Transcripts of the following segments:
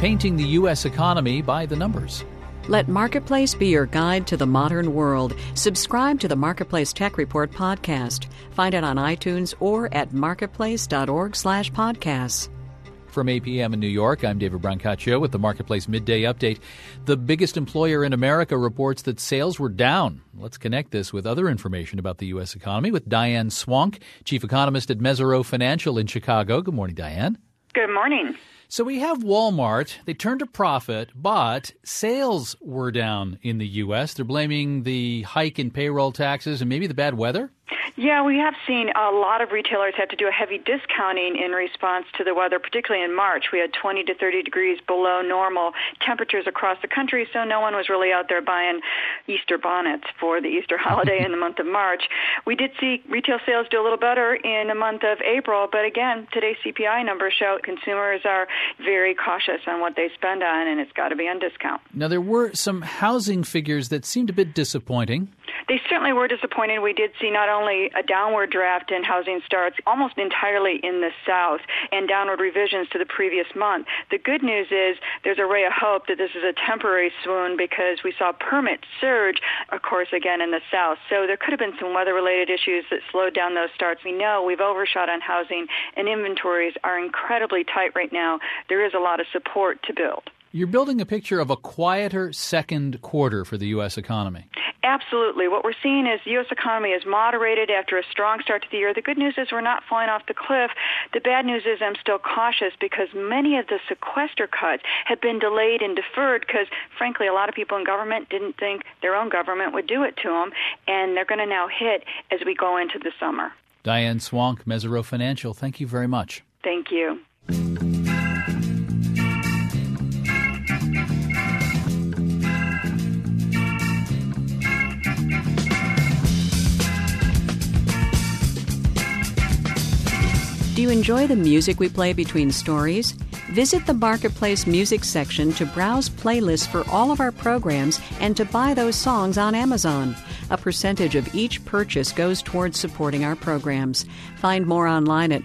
painting the U.S. economy by the numbers. Let Marketplace be your guide to the modern world. Subscribe to the Marketplace Tech Report podcast. Find it on iTunes or at marketplace.org/podcasts. From 8 p.m. in New York, I'm David Brancaccio with the Marketplace Midday Update. The biggest employer in America reports that sales were down. Let's connect this with other information about the U.S. economy with Diane Swonk, chief economist at Mesirow Financial in Chicago. Good morning, Diane. Good morning. So we have Walmart. They turned a profit, but sales were down in the U.S. They're blaming the hike in payroll taxes and maybe the bad weather? Yeah, we have seen a lot of retailers have to do a heavy discounting in response to the weather, particularly in March. We had 20 to 30 degrees below normal temperatures across the country, so no one was really out there buying Easter bonnets for the Easter holiday in the month of March. We did see retail sales do a little better in the month of April, but again, today's CPI numbers show consumers are very cautious on what they spend on, and it's got to be on discount. Now, there were some housing figures that seemed a bit disappointing. They certainly were disappointing. We did see not only a downward draft in housing starts almost entirely in the South and downward revisions to the previous month. The good news is there's a ray of hope that this is a temporary swoon because we saw permits surge, of course, again in the South. So there could have been some weather-related issues that slowed down those starts. We know we've overshot on housing, and inventories are incredibly tight right now. There is a lot of support to build. You're building a picture of a quieter second quarter for the U.S. economy. Absolutely. What we're seeing is the U.S. economy is moderated after a strong start to the year. The good news is we're not falling off the cliff. The bad news is I'm still cautious because many of the sequester cuts have been delayed and deferred because, frankly, a lot of people in government didn't think their own government would do it to them, and they're going to now hit as we go into the summer. Diane Swonk, Mesirow Financial, thank you very much. Thank you. Do you enjoy the music we play between stories? Visit the Marketplace Music section to browse playlists for all of our programs and to buy those songs on Amazon. A percentage of each purchase goes towards supporting our programs. Find more online at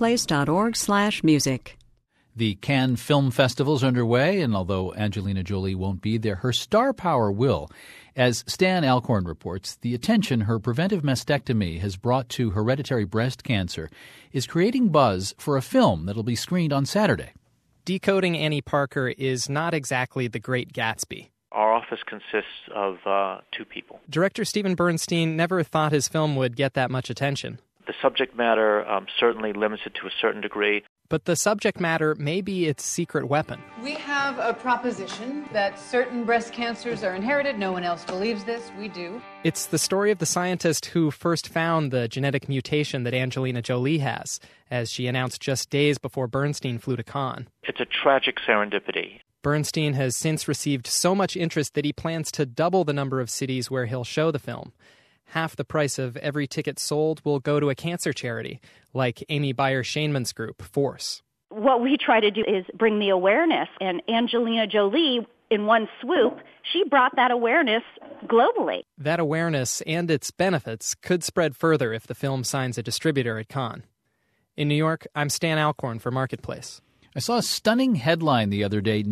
marketplace.org/music. The Cannes Film Festival is underway, and although Angelina Jolie won't be there, her star power will. As Stan Alcorn reports, the attention her preventive mastectomy has brought to hereditary breast cancer is creating buzz for a film that'll be screened on Saturday. Decoding Annie Parker is not exactly The Great Gatsby. Our office consists of 2 people. Director Steven Bernstein never thought his film would get that much attention. The subject matter certainly limits it to a certain degree. But the subject matter may be its secret weapon. We have a proposition that certain breast cancers are inherited. No one else believes this. We do. It's the story of the scientist who first found the genetic mutation that Angelina Jolie has, as she announced just days before Bernstein flew to Cannes. It's a tragic serendipity. Bernstein has since received so much interest that he plans to double the number of cities where he'll show the film. Half the price of every ticket sold will go to a cancer charity, like Amy Beyer-Shainman's group, FORCE. What we try to do is bring the awareness, and Angelina Jolie, in one swoop, she brought that awareness globally. That awareness and its benefits could spread further if the film signs a distributor at Cannes. In New York, I'm Stan Alcorn for Marketplace. I saw a stunning headline the other day.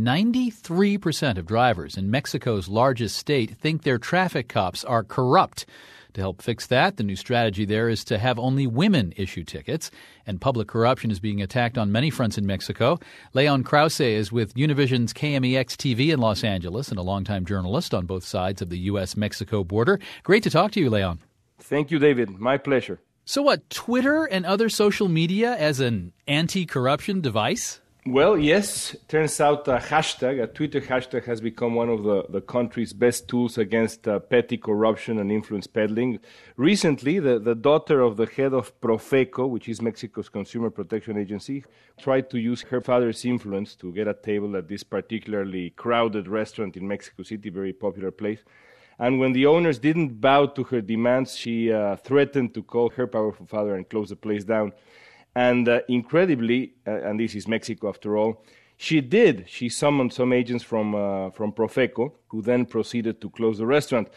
93% of drivers in Mexico's largest state think their traffic cops are corrupt. To help fix that, the new strategy there is to have only women issue tickets, and public corruption is being attacked on many fronts in Mexico. Leon Krause is with Univision's KMEX TV in Los Angeles and a longtime journalist on both sides of the U.S.-Mexico border. Great to talk to you, Leon. Thank you, David. My pleasure. So what, Twitter and other social media as an anti-corruption device? Well, yes. Turns out a Twitter hashtag, has become one of the country's best tools against petty corruption and influence peddling. Recently, the daughter of the head of Profeco, which is Mexico's consumer protection agency, tried to use her father's influence to get a table at this particularly crowded restaurant in Mexico City, very popular place. And when the owners didn't bow to her demands, she threatened to call her powerful father and close the place down. And incredibly, and this is Mexico after all, she did. She summoned some agents from Profeco, who then proceeded to close the restaurant.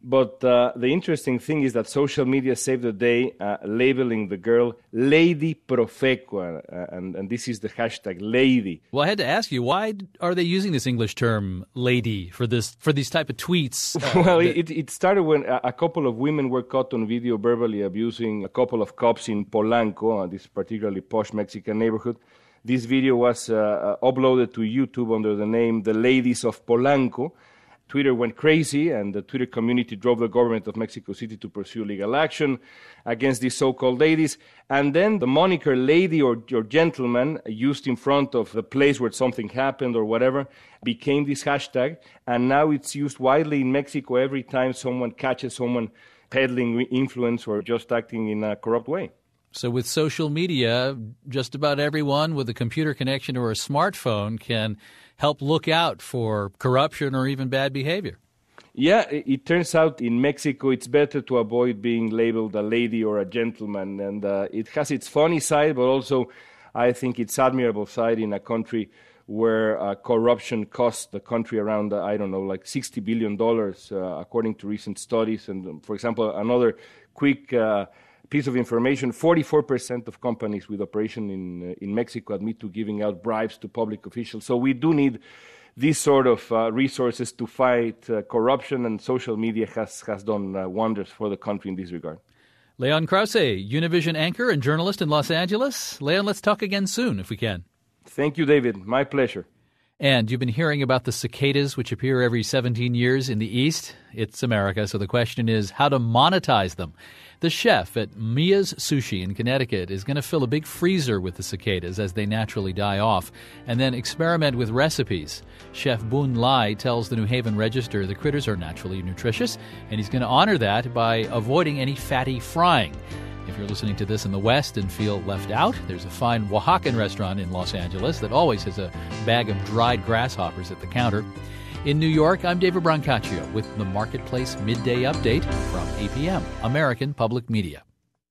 But the interesting thing is that social media saved the day, labeling the girl Lady Profecua, and this is the hashtag Lady. Well, I had to ask you, why are they using this English term "lady" for these type of tweets? Well, it started when a couple of women were caught on video verbally abusing a couple of cops in Polanco, this particularly posh Mexican neighborhood. This video was uploaded to YouTube under the name The Ladies of Polanco. Twitter went crazy, and the Twitter community drove the government of Mexico City to pursue legal action against these so-called ladies. And then the moniker lady or gentleman used in front of the place where something happened or whatever became this hashtag, and now it's used widely in Mexico every time someone catches someone peddling influence or just acting in a corrupt way. So with social media, just about everyone with a computer connection or a smartphone can help look out for corruption or even bad behavior. Yeah, it turns out in Mexico it's better to avoid being labeled a lady or a gentleman. And it has its funny side, but also I think its admirable side in a country where corruption costs the country around, like $60 billion, according to recent studies. And, for example, another quick piece of information, 44% of companies with operation in Mexico admit to giving out bribes to public officials. So we do need these sort of resources to fight corruption, and social media has done wonders for the country in this regard. Leon Krause, Univision anchor and journalist in Los Angeles. Leon, let's talk again soon if we can. Thank you, David. My pleasure. And you've been hearing about the cicadas, which appear every 17 years in the East. It's America, so the question is how to monetize them. The chef at Mia's Sushi in Connecticut is going to fill a big freezer with the cicadas as they naturally die off, and then experiment with recipes. Chef Boon Lai tells the New Haven Register the critters are naturally nutritious, and he's going to honor that by avoiding any fatty frying. If you're listening to this in the West and feel left out, there's a fine Oaxacan restaurant in Los Angeles that always has a bag of dried grasshoppers at the counter. In New York, I'm David Brancaccio with the Marketplace Midday Update from APM, American Public Media.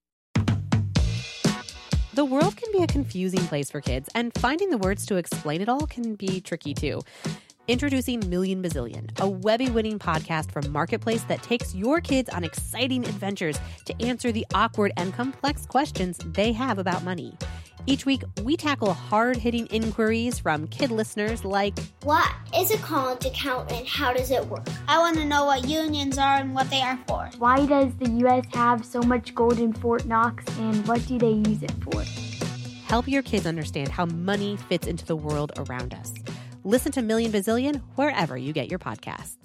The world can be a confusing place for kids, and finding the words to explain it all can be tricky too. Introducing Million Bazillion, a Webby-winning podcast from Marketplace that takes your kids on exciting adventures to answer the awkward and complex questions they have about money. Each week, we tackle hard-hitting inquiries from kid listeners like, what is a college account and how does it work? I want to know what unions are and what they are for. Why does the U.S. have so much gold in Fort Knox, and what do they use it for? Help your kids understand how money fits into the world around us. Listen to Million Bazillion wherever you get your podcasts.